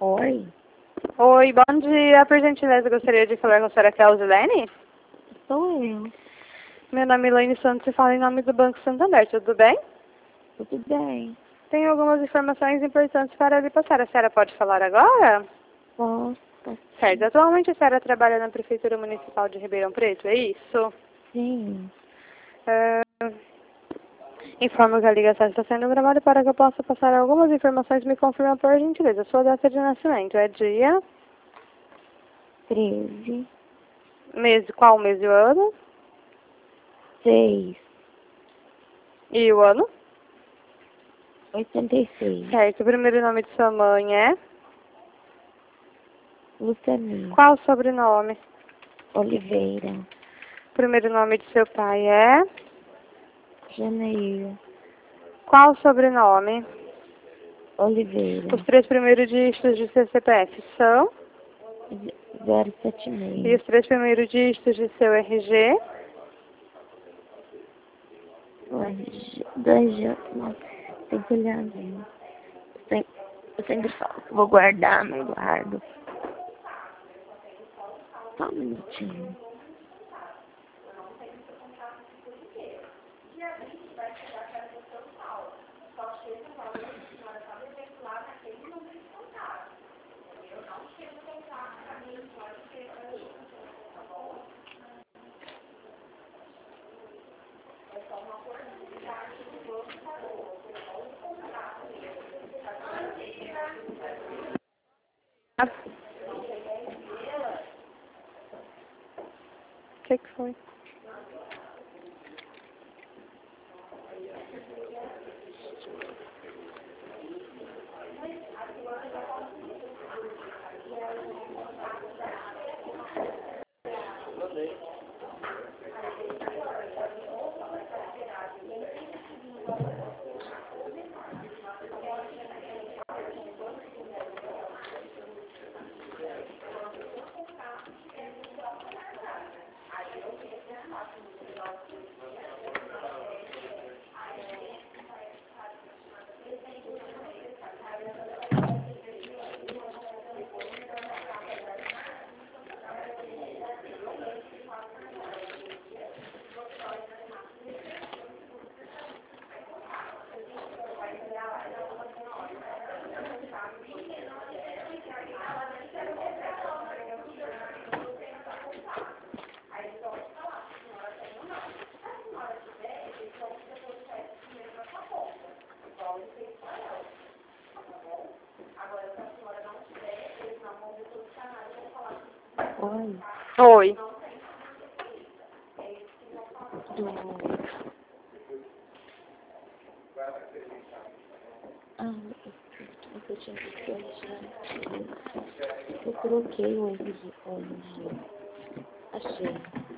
Oi, Oi, bom dia. Por gentileza, gostaria de falar com a senhora Clausilene? sou eu. Meu nome é Elaine Santos e falo em nome do Banco Santander, tudo bem? Tudo bem? Tenho algumas informações importantes para lhe passar. A senhora pode falar agora? Posso? Certo. Atualmente a senhora trabalha na Prefeitura Municipal de Ribeirão Preto, é isso? Sim. Informo que a ligação está sendo gravada para que eu possa passar algumas informações. Me confirma por gentileza. Sua data de nascimento é dia, 13, mês, qual mês e o ano? 6, E o ano? 86. Certo. O primeiro nome de sua mãe é? Lucianinha Qual o sobrenome? Oliveira. O primeiro nome de seu pai é? Janeiro Qual o sobrenome? Oliveira. Os três primeiros dígitos de seu CPF são? E 076. os três primeiros dígitos de seu RG? 2 de... Nossa, tem que olhar mesmo. Eu sempre falo que vou guardar, não guardo. Só um minutinho. O que foi? Oi. Oi. Eu tinha que eu troquei o RG. Achei.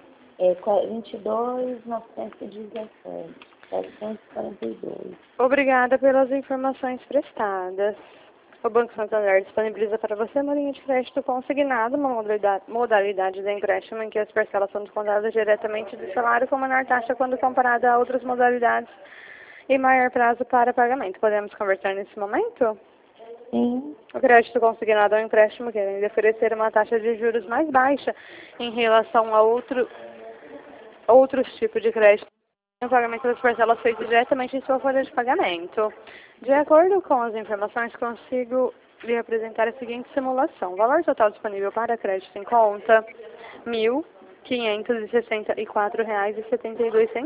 22.917. 742. Obrigada pelas informações prestadas. O Banco Santander disponibiliza para você uma linha de crédito consignado, uma modalidade de empréstimo em que as parcelas são descontadas diretamente do salário com menor taxa quando comparada a outras modalidades e maior prazo para pagamento. Podemos conversar nesse momento? Sim. O crédito consignado é um empréstimo que além de oferecer uma taxa de juros mais baixa em relação a outros tipos de crédito. O pagamento das parcelas feito diretamente em sua folha de pagamento. De acordo com as informações, consigo lhe apresentar a seguinte simulação. O valor total disponível para crédito em conta, R$1.564,72.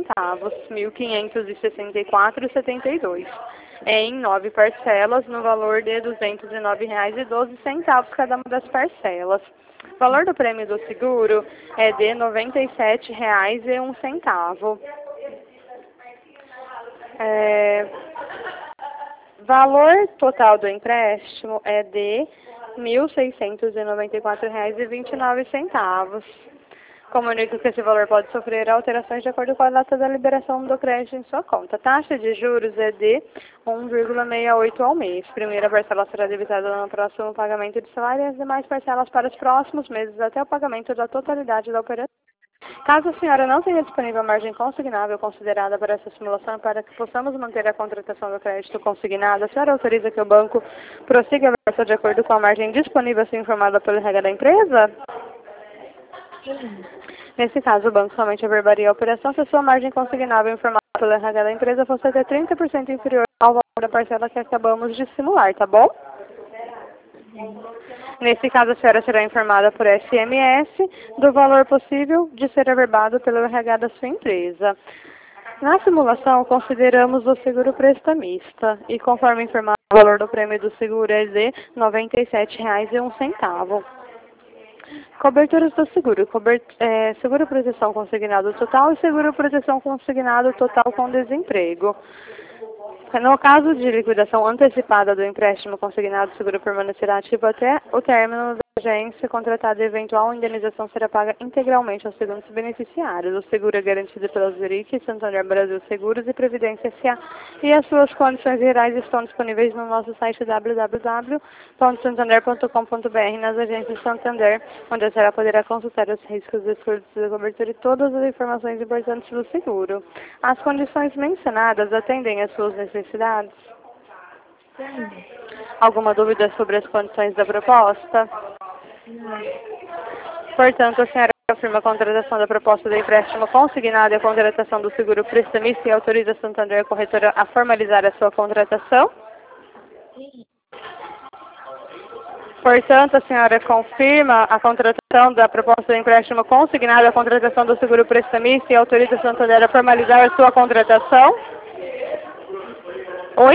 R$1.564,72. Em 9 parcelas, no valor de R$209,12 cada uma das parcelas. O valor do prêmio do seguro é de R$97,01. Valor total do empréstimo é de R$1.694,29. Comunico que esse valor pode sofrer alterações de acordo com a data da liberação do crédito em sua conta. Taxa de juros é de 1,68 ao mês. Primeira parcela será debitada no próximo pagamento de salário e as demais parcelas para os próximos meses até o pagamento da totalidade da operação. Caso a senhora não tenha disponível a margem consignável considerada para essa simulação, para que possamos manter a contratação do crédito consignado, a senhora autoriza que o banco prossiga a versão de acordo com a margem disponível a ser informada pelo RH da empresa? Sim. Nesse caso, o banco somente averbaria a operação se a sua margem consignável informada pelo RH da empresa fosse até 30% inferior ao valor da parcela que acabamos de simular, tá bom? Nesse caso, a senhora será informada por SMS do valor possível de ser averbado pelo RH da sua empresa. Na simulação, consideramos o seguro prestamista e, conforme informado, o valor do prêmio do seguro é de R$ 97,01. Coberturas do seguro. Seguro proteção consignado total e seguro proteção consignado total com desemprego. No caso de liquidação antecipada do empréstimo consignado, o seguro permanecerá ativo até o término da agência contratada e eventual indenização será paga integralmente aos segundos beneficiários. O seguro é garantido pela Zurich, Santander Brasil Seguros e Previdência S.A. e as suas condições gerais estão disponíveis no nosso site www.santander.com.br nas agências Santander, onde a senhora poderá consultar os riscos, os custos da cobertura e todas as informações importantes do seguro. As condições mencionadas atendem às suas necessidades? Sim. Alguma dúvida sobre as condições da proposta? Não. Portanto, a senhora confirma a contratação da proposta do empréstimo consignado e a contratação do seguro prestamista e autoriza a Santander Corretora a formalizar a sua contratação? Sim. Portanto, a senhora confirma a contratação da proposta do empréstimo consignado e a contratação do seguro prestamista e autoriza a Santander a formalizar a sua contratação? Oi?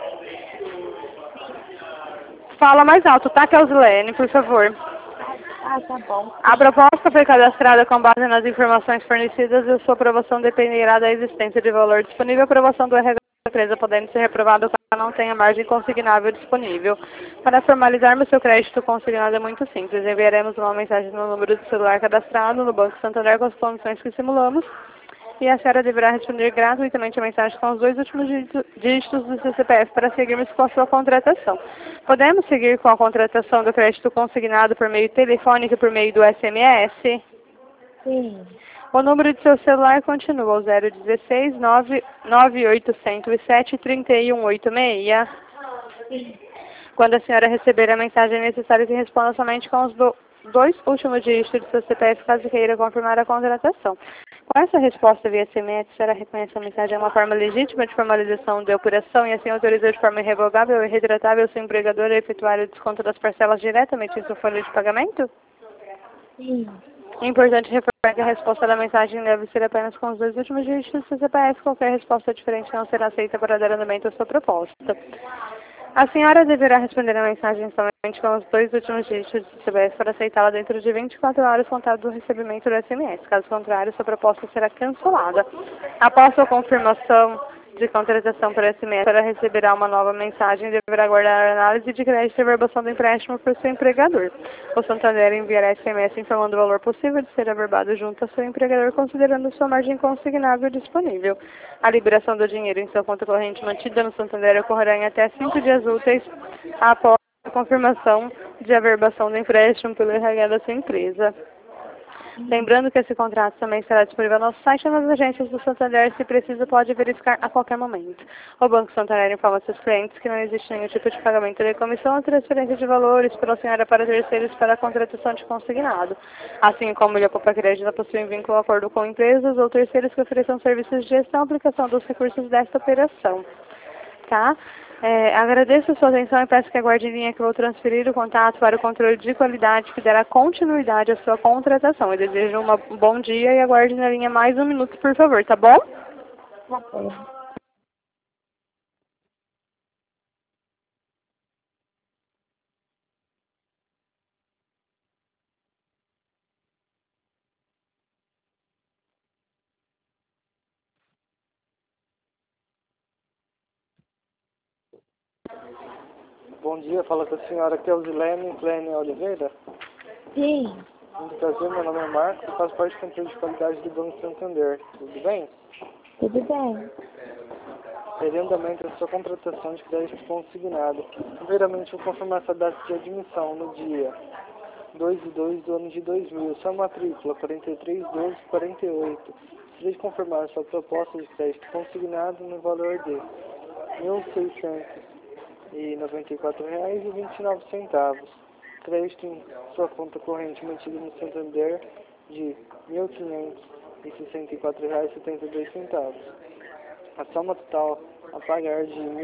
Fala mais alto, tá, Kelsilene, por favor. Tá bom. A proposta foi cadastrada com base nas informações fornecidas e sua aprovação dependerá da existência de valor disponível. A aprovação do RH da empresa podendo ser reprovada caso não tenha margem consignável disponível. Para formalizarmos seu crédito consignado é muito simples. Enviaremos uma mensagem no número de celular cadastrado no Banco Santander com as condições que simulamos. E a senhora deverá responder gratuitamente a mensagem com os 2 últimos dígitos do seu CPF para seguirmos com a sua contratação. Podemos seguir com a contratação do crédito consignado por meio telefônico e por meio do SMS? Sim. O número de seu celular continua o 016 9807 3186. Sim. Quando a senhora receber a mensagem, é necessário que responda somente com os 2 últimos dígitos do seu CPF, caso queira confirmar a contratação. Com essa resposta via SMS, a senhora reconhece a mensagem é uma forma legítima de formalização de operação e assim autoriza de forma irrevogável e retratável o seu empregador a efetuar o desconto das parcelas diretamente em sua folha de pagamento? Sim. É importante reforçar que a resposta da mensagem deve ser apenas com os 2 últimos dígitos do seu CPF. Qualquer resposta diferente não será aceita para dar andamento à sua proposta. A senhora deverá responder a mensagem somente com os 2 últimos dígitos do CPF para aceitá-la dentro de 24 horas contado do recebimento do SMS. Caso contrário, sua proposta será cancelada. Após sua confirmação de contratação por SMS, a senhora receberá uma nova mensagem e deverá aguardar a análise de crédito e averbação do empréstimo por seu empregador. O Santander enviará SMS informando o valor possível de ser averbado junto ao seu empregador, considerando sua margem consignável disponível. A liberação do dinheiro em sua conta corrente mantida no Santander ocorrerá em até 5 dias úteis após a confirmação de averbação do empréstimo pelo RH da sua empresa. Lembrando que esse contrato também será disponível no nosso site e nas agências do Santander. Se precisa, pode verificar a qualquer momento. O Banco Santander informa seus clientes que não existe nenhum tipo de pagamento de comissão ou transferência de valores pela senhora para terceiros para a contratação de consignado. Assim como o Poupa Crédito não possui vínculo ou acordo com empresas ou terceiros que ofereçam serviços de gestão e aplicação dos recursos desta operação. Tá? Agradeço a sua atenção e peço que aguarde em linha que vou transferir o contato para o controle de qualidade que dará continuidade à sua contratação. Eu desejo um bom dia e aguarde na linha mais um minuto, por favor, tá bom? Tá bom. Bom dia, fala com a senhora Kelsilene Oliveira. Sim. Muito prazer, meu nome é Marcos e faço parte do controle de qualidade do Banco Santander. Tudo bem? Tudo bem. Terei andamento da sua contratação de crédito consignado. Primeiramente, vou confirmar essa data de admissão no dia 2 de 2 do ano de 2000. Sua matrícula 431248. Gostaria de confirmar sua proposta de crédito consignado no valor de R$ 1.694,29. Crédito em sua conta corrente mantida no Santander de R$ 1.564,72. A soma total a pagar de R$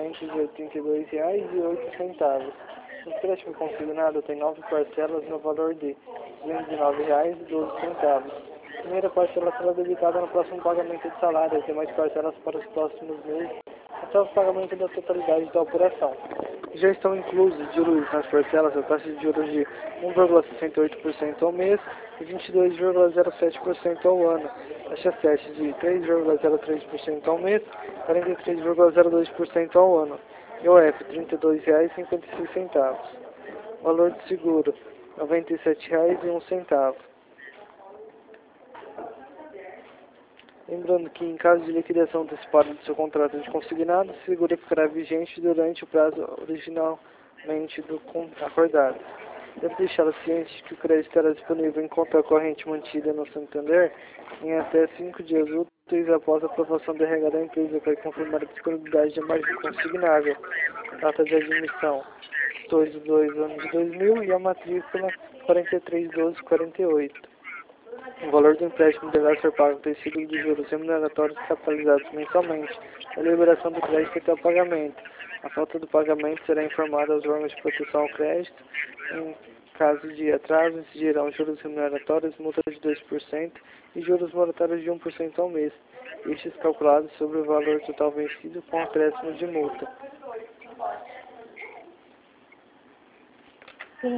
1.882,08. O empréstimo consignado tem 9 parcelas no valor de R$ 209,12. A primeira parcela será debitada no próximo pagamento de salário, as demais parcelas para os próximos meses, até o pagamento da totalidade da operação. Já estão inclusos juros nas parcelas, a taxa de juros de 1,68% ao mês e 22,07% ao ano. Taxa 7 de 3,03% ao mês, 43,02% ao ano. IOF, R$ 32,56. Valor de seguro, R$ 97,01. Lembrando que, em caso de liquidação antecipada do seu contrato de consignado, o seguro ficará vigente durante o prazo originalmente acordado. Deve deixá-lo ciente de que o crédito estará disponível em conta corrente mantida no Santander em até 5 dias úteis após a aprovação da RH da empresa para confirmar a disponibilidade da margem consignável. Data de admissão 2 de 2 ano de 2000 e a matrícula 431248. O valor do empréstimo deverá ser pago tecido de juros remuneratórios capitalizados mensalmente. A liberação do crédito até o pagamento. A falta do pagamento será informada aos órgãos de proteção ao crédito. Em caso de atraso, incidirão juros remuneratórios, multa de 2% e juros moratórios de 1% ao mês. Estes calculados sobre o valor total vencido com acréscimo de multa. Sim.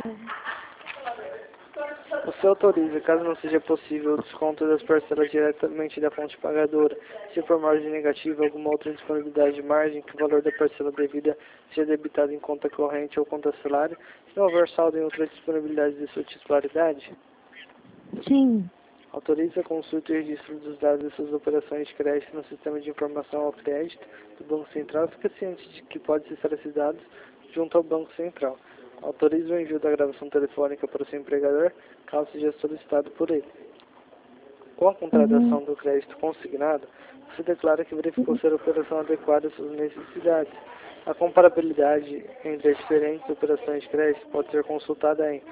Você autoriza, caso não seja possível, o desconto das parcelas diretamente da fonte pagadora, se for margem negativa, alguma outra disponibilidade de margem, que o valor da parcela devida seja debitado em conta corrente ou conta salário, se não houver saldo em outra disponibilidade de sua titularidade? Sim. Autoriza a consulta e registro dos dados de suas operações de crédito no sistema de informação ao crédito do Banco Central, fica ciente de que pode acessar esses dados junto ao Banco Central. Autoriza o envio da gravação telefônica para o seu empregador, caso seja solicitado por ele. Com a contratação do crédito consignado, você declara que verificou ser a operação adequada às suas necessidades. A comparabilidade entre as diferentes operações de crédito pode ser consultada em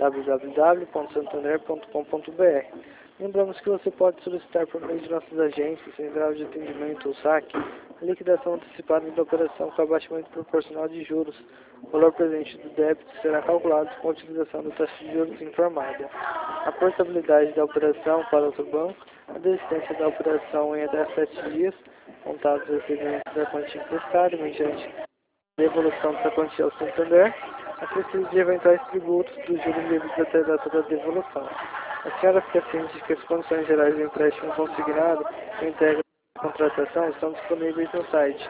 www.santander.com.br. Lembramos que você pode solicitar por meio de nossas agências, central de atendimento ou saque, a liquidação antecipada da operação com abatimento proporcional de juros. O valor presente do débito será calculado com a utilização da taxa de juros informada. A portabilidade da operação para outro banco, a desistência da operação em até 7 dias, contados os excedentes da quantia emprestada, mediante devolução dessa quantia ao Santander, a certeza de eventuais tributos dos juros devidos até a data da devolução. A senhora fica ciente de que as condições gerais do empréstimo consignado que integram a contratação estão disponíveis no site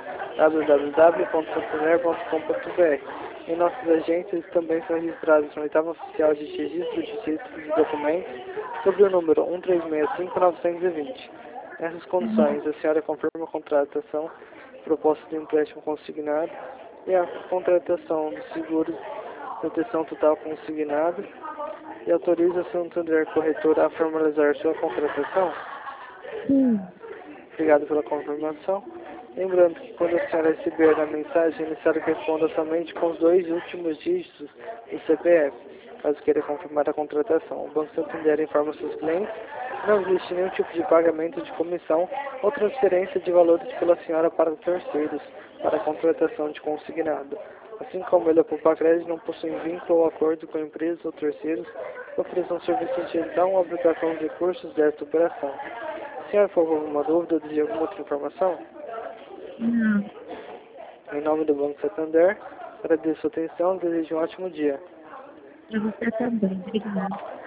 www.santander.com.br. Em nossas agências também são registrados no oitavo oficial de registro de títulos e documentos sobre o número 1365920. Nessas condições, a senhora confirma a contratação proposta de empréstimo consignado e a contratação do seguro de proteção total consignado e autoriza a Santander Corretora a formalizar sua contratação? Sim. Obrigado pela confirmação. Lembrando que quando a senhora receber a mensagem, é necessário que responda somente com os 2 últimos dígitos do CPF, caso queira confirmar a contratação. O Banco Santander informa seus clientes que não existe nenhum tipo de pagamento de comissão ou transferência de valores pela senhora para terceiros para a contratação de consignado. Assim como ele, a Poupa-Crédito, não possui vínculo ou acordo com empresas ou terceiros que ofereçam serviços de gestão ou aplicação de recursos desta operação. Se a senhora for com alguma dúvida ou deseja alguma outra informação? Não. Em nome do Banco Santander, agradeço a sua atenção e desejo um ótimo dia. Pra você também. Obrigada.